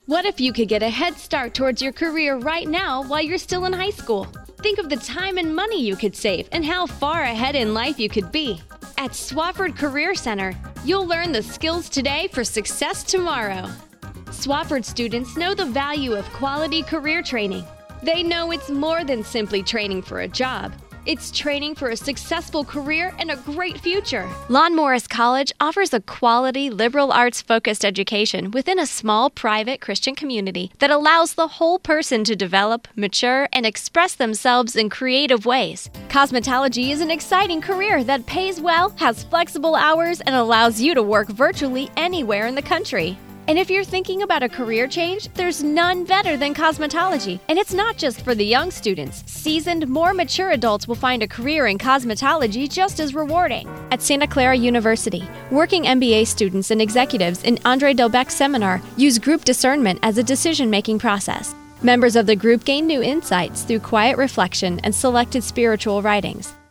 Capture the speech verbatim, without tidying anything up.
What if you could get a head start towards your career right now while you're still in high school? Think of the time and money you could save and how far ahead in life you could be. At Swafford Career Center, you'll learn the skills today for success tomorrow. Swafford students know the value of quality career training. They know it's more than simply training for a job. It's training for a successful career and a great future. Lon Morris College offers a quality, liberal arts-focused education within a small, private Christian community that allows the whole person to develop, mature, and express themselves in creative ways. Cosmetology is an exciting career that pays well, has flexible hours, and allows you to work virtually anywhere in the country. And if you're thinking about a career change, there's none better than cosmetology. And it's not just for the young students. Seasoned, more mature adults will find a career in cosmetology just as rewarding. At Santa Clara University, working M B A students and executives in Andre Delbecq's seminar use group discernment as a decision-making process. Members of the group gain new insights through quiet reflection and selected spiritual writings.